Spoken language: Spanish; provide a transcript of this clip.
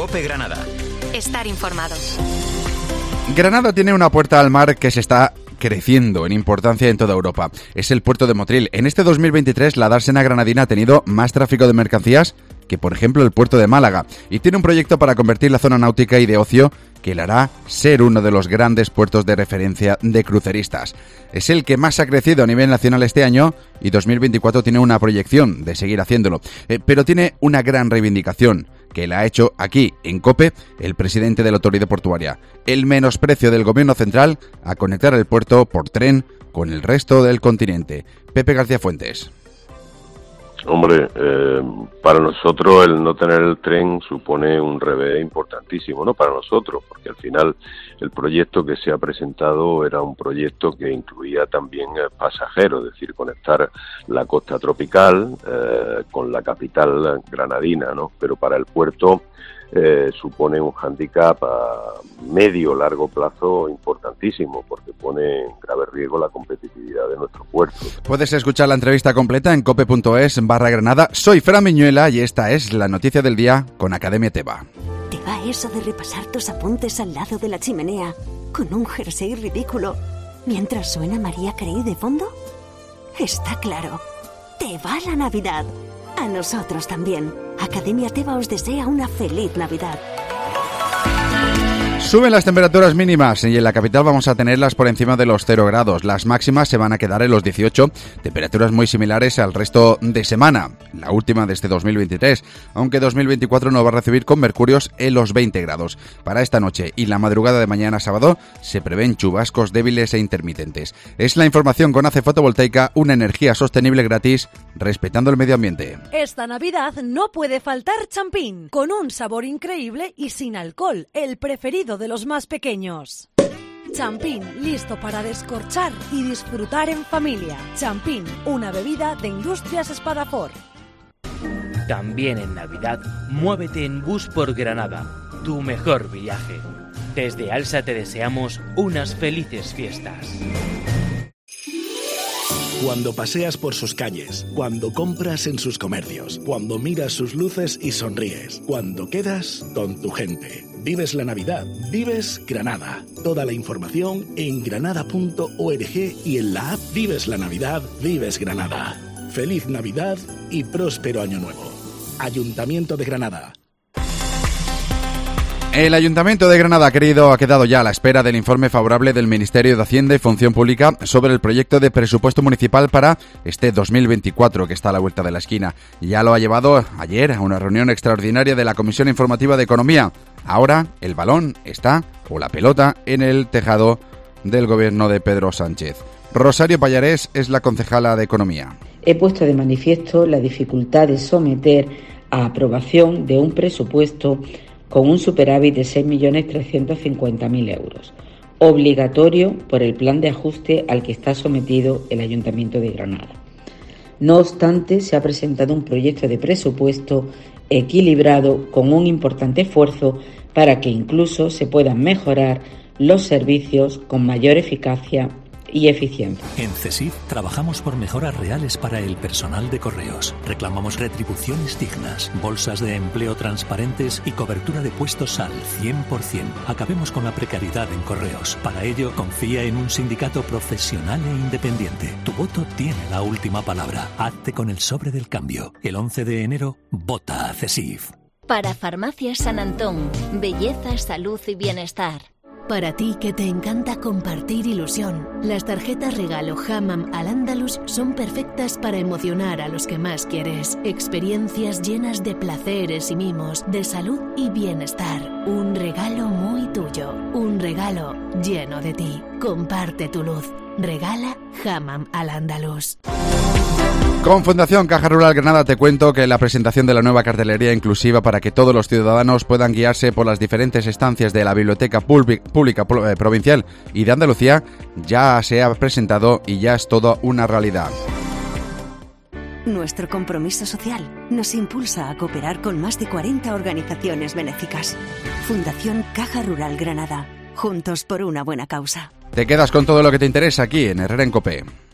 COPE Granada. Estar informado. Granada tiene una puerta al mar que se está creciendo en importancia en toda Europa. Es el puerto de Motril. En este 2023 la dársena granadina ha tenido más tráfico de mercancías que, por ejemplo, el puerto de Málaga, y tiene un proyecto para convertir la zona náutica y de ocio que le hará ser uno de los grandes puertos de referencia de cruceristas. Es el que más ha crecido a nivel nacional este año y 2024 tiene una proyección de seguir haciéndolo. Pero tiene una gran reivindicación que la ha hecho aquí, en COPE, el presidente de la autoridad portuaria: el menosprecio del gobierno central a conectar el puerto por tren con el resto del continente. Pepe García Fuentes. Hombre, para nosotros el no tener el tren supone un revés importantísimo, no para nosotros, porque al final el proyecto que se ha presentado era un proyecto que incluía también pasajeros, es decir, conectar la costa tropical con la capital granadina, ¿no? Pero para el puerto supone un hándicap a medio-largo plazo importantísimo, porque pone en grave riesgo la competitividad de nuestro puerto. Puedes escuchar la entrevista completa en cope.es/Granada. Soy Fran Miñuela y esta es la noticia del día con Academia Teva. ¿Te va eso de repasar tus apuntes al lado de la chimenea con un jersey ridículo mientras suena Mariah Carey de fondo? Está claro, te va la Navidad. A nosotros también. Academia Teva os desea una feliz Navidad. Suben las temperaturas mínimas y en la capital vamos a tenerlas por encima de los 0 grados. Las máximas se van a quedar en los 18, temperaturas muy similares al resto de semana, la última de este 2023, aunque 2024 no va a recibir con mercurios en los 20 grados. Para esta noche y la madrugada de mañana sábado se prevén chubascos débiles e intermitentes. Es la información con ACE Fotovoltaica, una energía sostenible gratis, respetando el medio ambiente. Esta Navidad no puede faltar champín, con un sabor increíble y sin alcohol, el preferido de los más pequeños. Champín, listo para descorchar y disfrutar en familia. Champín, una bebida de Industrias Espadafort. También en Navidad, muévete en bus por Granada, tu mejor viaje. Desde Alsa te deseamos unas felices fiestas. Cuando paseas por sus calles, cuando compras en sus comercios, cuando miras sus luces y sonríes, cuando quedas con tu gente. Vives la Navidad, vives Granada. Toda la información en granada.org y en la app Vives la Navidad, Vives Granada. Feliz Navidad y próspero Año Nuevo. Ayuntamiento de Granada. El Ayuntamiento de Granada ha quedado ya a la espera del informe favorable del Ministerio de Hacienda y Función Pública sobre el proyecto de presupuesto municipal para este 2024, que está a la vuelta de la esquina. Ya lo ha llevado ayer a una reunión extraordinaria de la Comisión Informativa de Economía. Ahora el balón está, o la pelota, en el tejado del gobierno de Pedro Sánchez. Rosario Pallarés es la concejala de Economía. He puesto de manifiesto la dificultad de someter a aprobación de un presupuesto con un superávit de 6.350.000 euros, obligatorio por el plan de ajuste al que está sometido el Ayuntamiento de Granada. No obstante, se ha presentado un proyecto de presupuesto equilibrado con un importante esfuerzo para que incluso se puedan mejorar los servicios con mayor eficacia y eficiencia. En CESIF trabajamos por mejoras reales para el personal de correos. Reclamamos retribuciones dignas, bolsas de empleo transparentes y cobertura de puestos al 100%. Acabemos con la precariedad en correos. Para ello, confía en un sindicato profesional e independiente. Tu voto tiene la última palabra. Hazte con el sobre del cambio. El 11 de enero, vota a CESIF. Para Farmacias San Antón, belleza, salud y bienestar. Para ti que te encanta compartir ilusión, las tarjetas regalo Hammam Al-Ándalus son perfectas para emocionar a los que más quieres. Experiencias llenas de placeres y mimos, de salud y bienestar. Un regalo muy tuyo, un regalo lleno de ti. Comparte tu luz. Regala Hammam Al-Ándalus. Con Fundación Caja Rural Granada te cuento que la presentación de la nueva cartelería inclusiva para que todos los ciudadanos puedan guiarse por las diferentes estancias de la Biblioteca Pública Provincial y de Andalucía ya se ha presentado y ya es toda una realidad. Nuestro compromiso social nos impulsa a cooperar con más de 40 organizaciones benéficas. Fundación Caja Rural Granada. Juntos por una buena causa. Te quedas con todo lo que te interesa aquí en Herrera en COPE.